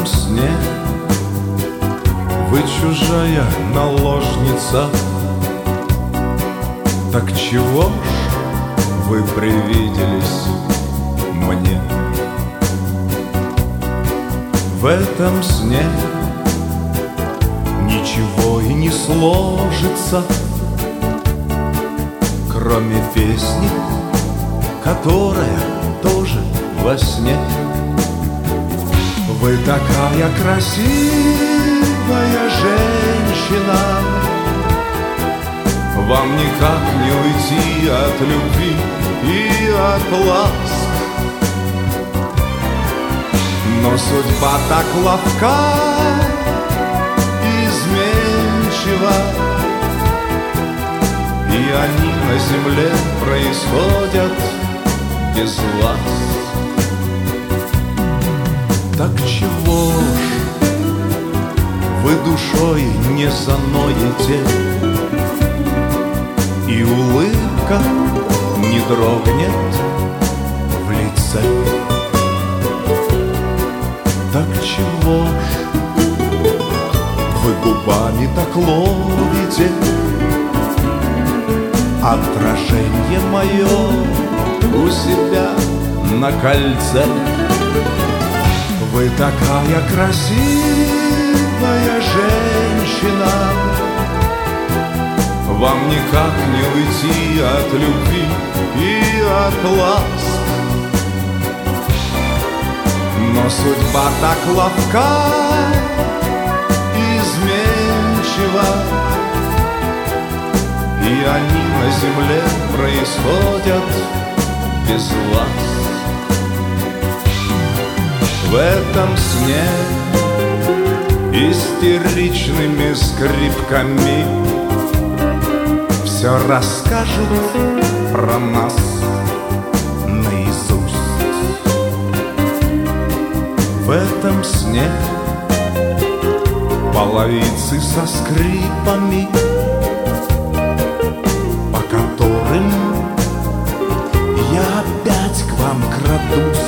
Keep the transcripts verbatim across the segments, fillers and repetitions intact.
этом сне вы чужая наложница. Так чего ж вы привиделись мне? В этом сне ничего и не сложится, кроме песни, которая тоже во сне. Вы такая красивая женщина, вам никак не уйти от любви и от ласк. Но судьба так ловка, изменчива, и они на земле происходят без вас. Так чего ж вы душой не заноете, и улыбка не дрогнет в лице? Так чего ж вы губами так ловите отражение мое у себя на кольце? Вы такая красивая женщина, вам никак не уйти от любви и от ласк. Но судьба так ловка, изменчива, и они на земле происходят без вас. В этом сне истеричными скрипками все расскажут про нас наизусть. В этом сне половицы со скрипами, по которым я опять к вам крадусь.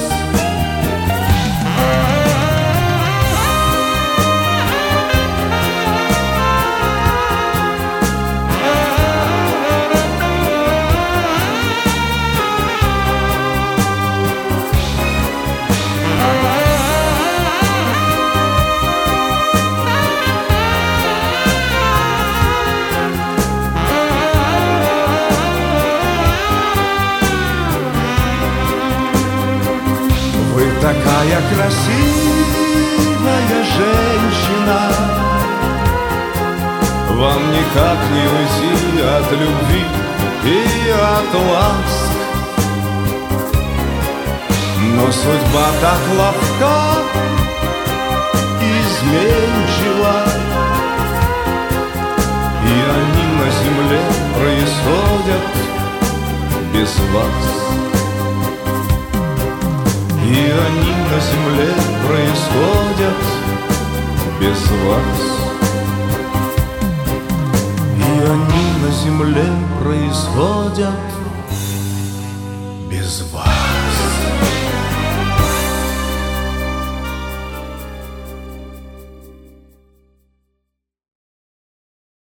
Вы такая красивая женщина, вам никак не уйти от любви и от ласк. Но судьба так ловка, изменчива, и они на земле происходят без вас. И они на земле происходят без вас. И они на земле происходят без вас.